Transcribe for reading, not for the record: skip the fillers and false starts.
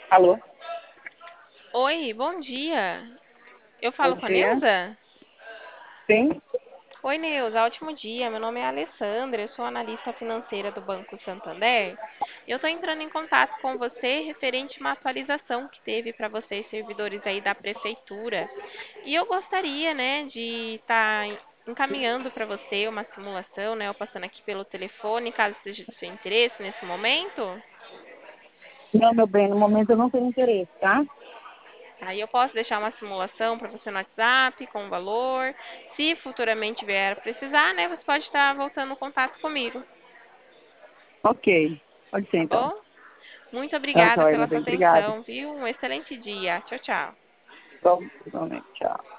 Alô, Oi, bom dia. Eu bom falo com a dia. Neuza? Sim, Oi, Neuza, ótimo dia. Meu nome é Alessandra, eu sou analista financeira do Banco Santander. Eu estou entrando em contato com você referente a uma atualização que teve para vocês, servidores aí da prefeitura. E eu gostaria, né, de estar encaminhando para você uma simulação, né, eu passando aqui pelo telefone, caso seja de seu interesse nesse momento. não, meu bem, no momento eu não tenho interesse, tá? Aí eu posso deixar uma simulação para você no WhatsApp com o valor. Se futuramente vier a precisar, né, você pode estar voltando em contato comigo, Ok, pode ser tá então. bom? Muito Tá obrigada joia, pela meu sua bem, obrigado. atenção, viu? Um excelente dia. Tchau, tchau. Igualmente, tchau.